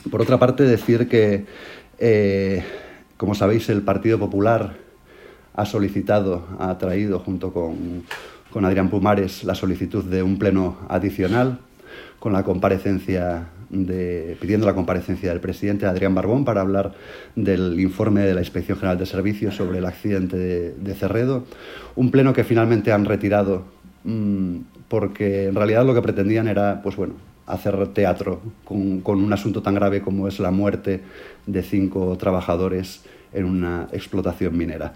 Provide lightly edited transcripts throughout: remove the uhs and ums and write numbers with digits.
Por otra parte, decir que, como sabéis, el Partido Popular ha traído junto con Adrián Pumares la solicitud de un pleno adicional con la comparecencia pidiendo la comparecencia del presidente Adrián Barbón para hablar del informe de la Inspección General de Servicios sobre el accidente de Cerredo. Un pleno que finalmente han retirado porque en realidad lo que pretendían era, pues bueno, hacer teatro con un asunto tan grave como es la muerte de 5 trabajadores en una explotación minera.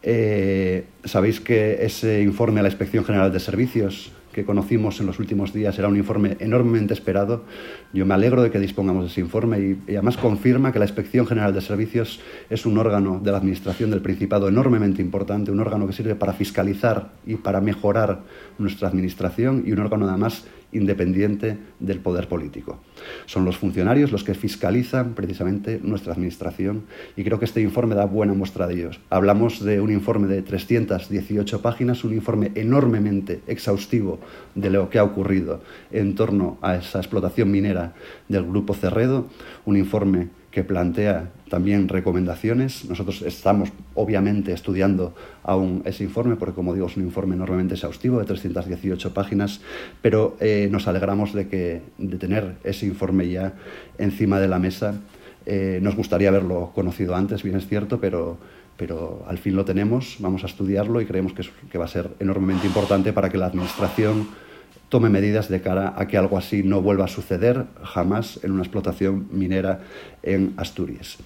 Sabéis que ese informe a la Inspección General de Servicios que conocimos en los últimos días era un informe enormemente esperado. Yo me alegro de que dispongamos de ese informe y además confirma que la Inspección General de Servicios es un órgano de la Administración del Principado enormemente importante, un órgano que sirve para fiscalizar y para mejorar nuestra administración y un órgano además independiente del poder político. Son los funcionarios los que fiscalizan precisamente nuestra administración y creo que este informe da buena muestra de ellos. Hablamos de un informe de 318 páginas, un informe enormemente exhaustivo de lo que ha ocurrido en torno a esa explotación minera del Grupo Cerredo, un informe que plantea también recomendaciones. Nosotros estamos, obviamente, estudiando aún ese informe, porque, como digo, es un informe enormemente exhaustivo de 318 páginas, pero nos alegramos de tener ese informe ya encima de la mesa. Nos gustaría haberlo conocido antes, bien es cierto, pero al fin lo tenemos, vamos a estudiarlo y creemos que va a ser enormemente importante para que la Administración tome medidas de cara a que algo así no vuelva a suceder jamás en una explotación minera en Asturias.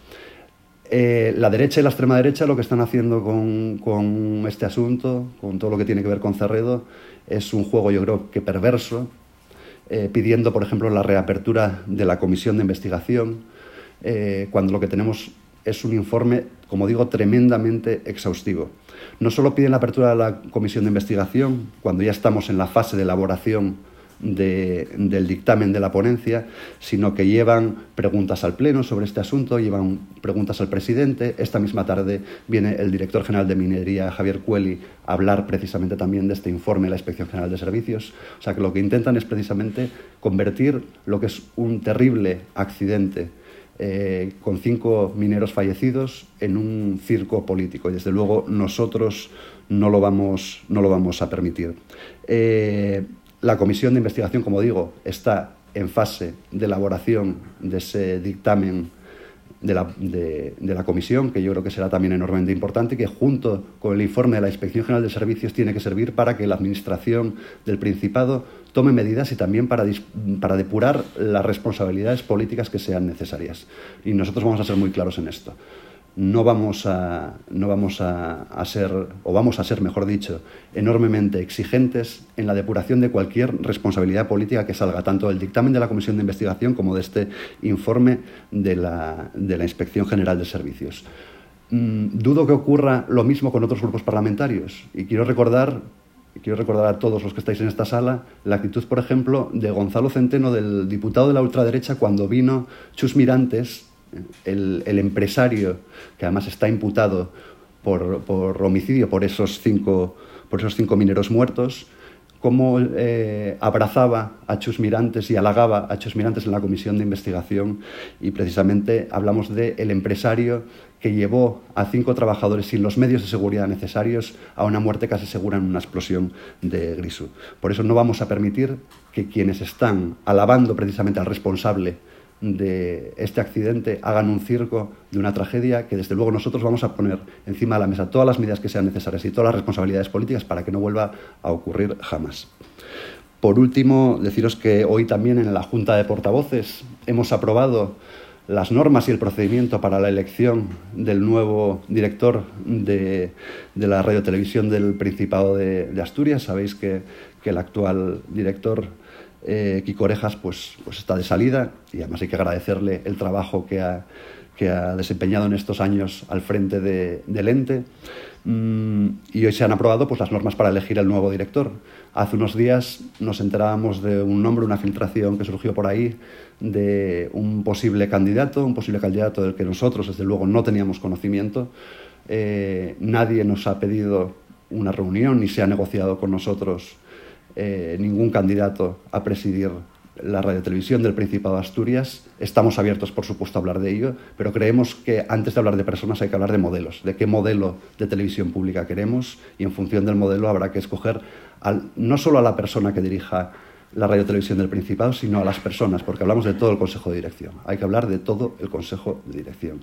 La derecha y la extrema derecha lo que están haciendo con este asunto, con todo lo que tiene que ver con Cerredo, es un juego, yo creo que perverso, pidiendo, por ejemplo, la reapertura de la comisión de investigación, cuando lo que tenemos es un informe, como digo, tremendamente exhaustivo. No solo piden la apertura de la comisión de investigación, cuando ya estamos en la fase de elaboración del dictamen de la ponencia, sino que llevan preguntas al Pleno sobre este asunto, llevan preguntas al presidente. Esta misma tarde viene el director general de Minería, Javier Cueli, a hablar precisamente también de este informe de la Inspección General de Servicios. O sea, que lo que intentan es precisamente convertir lo que es un terrible accidente con 5 mineros fallecidos en un circo político, y desde luego nosotros no lo vamos a permitir. La comisión de investigación, como digo, está en fase de elaboración de ese dictamen de la comisión, que yo creo que será también enormemente importante y que junto con el informe de la Inspección General de Servicios tiene que servir para que la Administración del Principado tome medidas y también para depurar las responsabilidades políticas que sean necesarias. Y nosotros vamos a ser muy claros en esto. Vamos a ser, mejor dicho, enormemente exigentes en la depuración de cualquier responsabilidad política que salga, tanto del dictamen de la Comisión de Investigación como de este informe de la Inspección General de Servicios. Dudo que ocurra lo mismo con otros grupos parlamentarios y quiero recordar a todos los que estáis en esta sala la actitud, por ejemplo, de Gonzalo Centeno, del diputado de la ultraderecha, cuando vino Chus Mirantes, el empresario que además está imputado por homicidio por esos cinco mineros muertos, cómo abrazaba a Chus Mirantes y halagaba a Chus Mirantes en la comisión de investigación, y precisamente hablamos del empresario que llevó a 5 trabajadores sin los medios de seguridad necesarios a una muerte casi segura en una explosión de Grisú. Por eso no vamos a permitir que quienes están alabando precisamente al responsable de este accidente hagan un circo de una tragedia que desde luego nosotros vamos a poner encima de la mesa todas las medidas que sean necesarias y todas las responsabilidades políticas para que no vuelva a ocurrir jamás. Por último, deciros que hoy también en la Junta de Portavoces hemos aprobado las normas y el procedimiento para la elección del nuevo director de la radiotelevisión del Principado de Asturias. Sabéis que el actual director, Quico Orejas, pues está de salida, y además hay que agradecerle el trabajo que ha desempeñado en estos años al frente del ente. Y hoy se han aprobado pues las normas para elegir el nuevo director. Hace unos días nos enterábamos de un nombre, una filtración que surgió por ahí de un posible candidato del que nosotros desde luego no teníamos conocimiento. Nadie nos ha pedido una reunión ni se ha negociado con nosotros ningún candidato a presidir la radiotelevisión del Principado de Asturias. Estamos abiertos, por supuesto, a hablar de ello, pero creemos que antes de hablar de personas hay que hablar de modelos, de qué modelo de televisión pública queremos, y en función del modelo habrá que escoger no solo a la persona que dirija la radiotelevisión del Principado, sino a las personas, porque hablamos de todo el Consejo de Dirección. Hay que hablar de todo el Consejo de Dirección.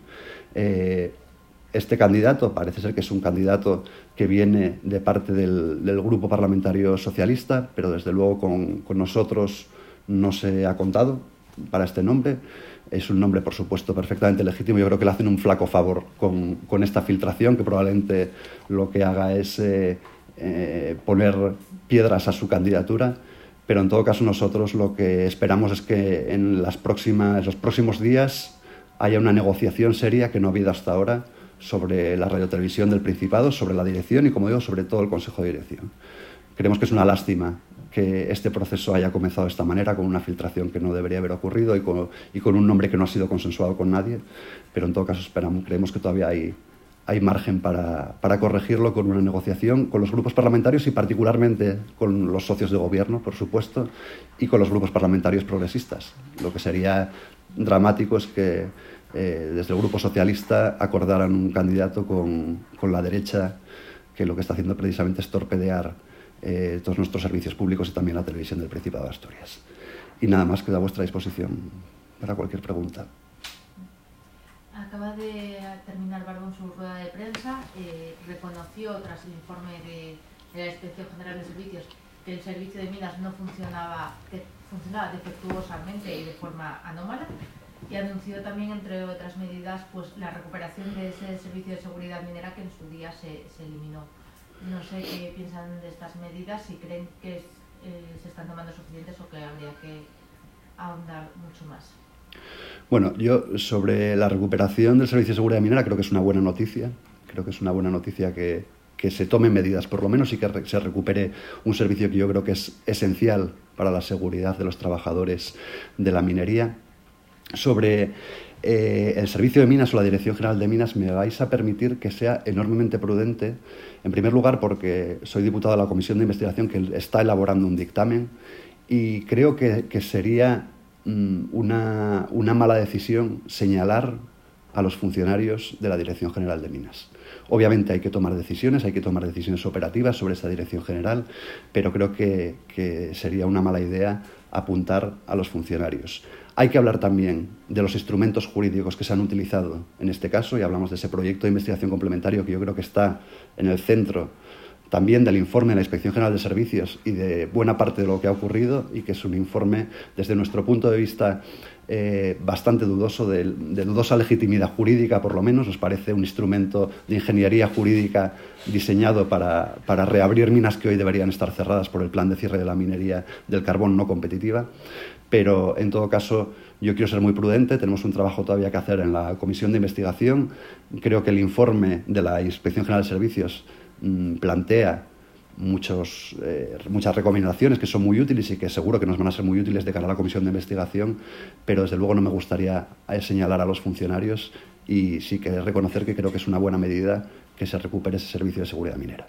Este candidato parece ser que es un candidato que viene de parte del Grupo Parlamentario Socialista, pero desde luego con nosotros no se ha contado para este nombre. Es un nombre, por supuesto, perfectamente legítimo. Yo creo que le hacen un flaco favor con esta filtración, que probablemente lo que haga es poner piedras a su candidatura. Pero en todo caso nosotros lo que esperamos es que en los próximos días haya una negociación seria que no ha habido hasta ahora sobre la radiotelevisión del Principado, sobre la dirección y, como digo, sobre todo el Consejo de Dirección. Creemos que es una lástima que este proceso haya comenzado de esta manera, con una filtración que no debería haber ocurrido y con un nombre que no ha sido consensuado con nadie, pero en todo caso creemos que todavía hay margen para corregirlo con una negociación con los grupos parlamentarios y particularmente con los socios de gobierno, por supuesto, y con los grupos parlamentarios progresistas. Lo que sería dramático es que desde el Grupo Socialista acordaran un candidato con la derecha, que lo que está haciendo precisamente es torpedear todos nuestros servicios públicos y también la televisión del Principado de Asturias. Y nada más, queda a vuestra disposición para cualquier pregunta. Acaba de terminar Barbón su rueda de prensa, reconoció tras el informe de la Inspección General de Servicios que el servicio de minas no funcionaba, que funcionaba defectuosamente y de forma anómala, y anunció también, entre otras medidas, pues la recuperación de ese servicio de seguridad minera que en su día se eliminó. No sé qué piensan de estas medidas, si creen que se están tomando suficientes o que habría que ahondar mucho más. Bueno, yo sobre la recuperación del servicio de seguridad minera creo que es una buena noticia. Creo que es una buena noticia que se tomen medidas por lo menos y que se recupere un servicio que yo creo que es esencial para la seguridad de los trabajadores de la minería. Sobre el servicio de minas o la Dirección General de Minas me vais a permitir que sea enormemente prudente, en primer lugar porque soy diputado de la Comisión de Investigación que está elaborando un dictamen y creo que sería una mala decisión señalar a los funcionarios de la Dirección General de Minas. Obviamente hay que tomar decisiones operativas sobre esa Dirección General, pero creo que sería una mala idea apuntar a los funcionarios. Hay que hablar también de los instrumentos jurídicos que se han utilizado en este caso, y hablamos de ese proyecto de investigación complementario que yo creo que está en el centro también del informe de la Inspección General de Servicios y de buena parte de lo que ha ocurrido, y que es un informe, desde nuestro punto de vista, bastante dudoso, de dudosa legitimidad jurídica, por lo menos. Nos parece un instrumento de ingeniería jurídica diseñado para reabrir minas que hoy deberían estar cerradas por el plan de cierre de la minería del carbón no competitiva. Pero, en todo caso, yo quiero ser muy prudente. Tenemos un trabajo todavía que hacer en la Comisión de Investigación. Creo que el informe de la Inspección General de Servicios plantea muchas recomendaciones que son muy útiles y que seguro que nos van a ser muy útiles de cara a la Comisión de Investigación, pero desde luego no me gustaría señalar a los funcionarios, y sí que reconocer que creo que es una buena medida que se recupere ese servicio de seguridad minera.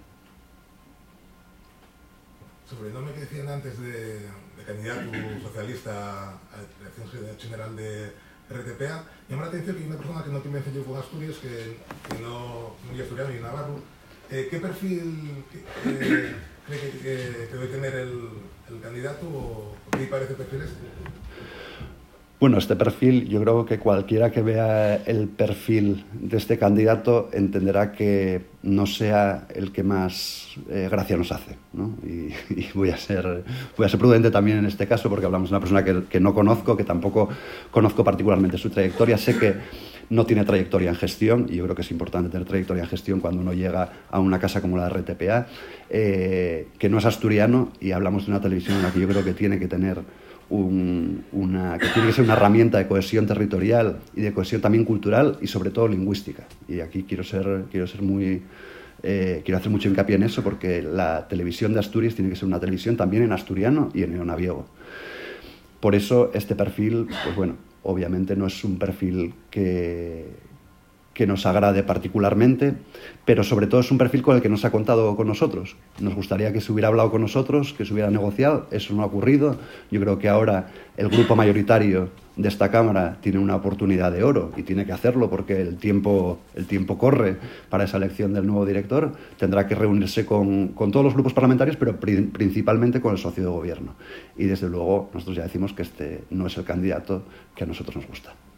Sobre el nombre que decían antes de candidato socialista a la Dirección General de RTPA, llama la atención que hay una persona que no tiene yo con Asturias, que no es asturiano y navarro. ¿Qué perfil cree que debe tener el candidato, o qué parece perfil este? Bueno, este perfil, yo creo que cualquiera que vea el perfil de este candidato entenderá que no sea el que más gracia nos hace, ¿no? Y voy a ser prudente también en este caso, porque hablamos de una persona que no conozco, que tampoco conozco particularmente su trayectoria. Sé que no tiene trayectoria en gestión, y yo creo que es importante tener trayectoria en gestión cuando uno llega a una casa como la RTPA, que no es asturiano, y hablamos de una televisión en la que yo creo que tiene que tener que tiene que ser una herramienta de cohesión territorial y de cohesión también cultural y sobre todo lingüística. Y aquí quiero hacer mucho hincapié en eso, porque la televisión de Asturias tiene que ser una televisión también en asturiano y en neonaviego. Por eso este perfil, pues bueno, obviamente no es un perfil que que nos agrade particularmente, pero sobre todo es un perfil con el que no se ha contado con nosotros. Nos gustaría que se hubiera hablado con nosotros, que se hubiera negociado, eso no ha ocurrido. Yo creo que ahora el grupo mayoritario de esta Cámara tiene una oportunidad de oro y tiene que hacerlo porque el tiempo corre para esa elección del nuevo director. Tendrá que reunirse con todos los grupos parlamentarios, pero principalmente con el socio de gobierno. Y desde luego nosotros ya decimos que este no es el candidato que a nosotros nos gusta.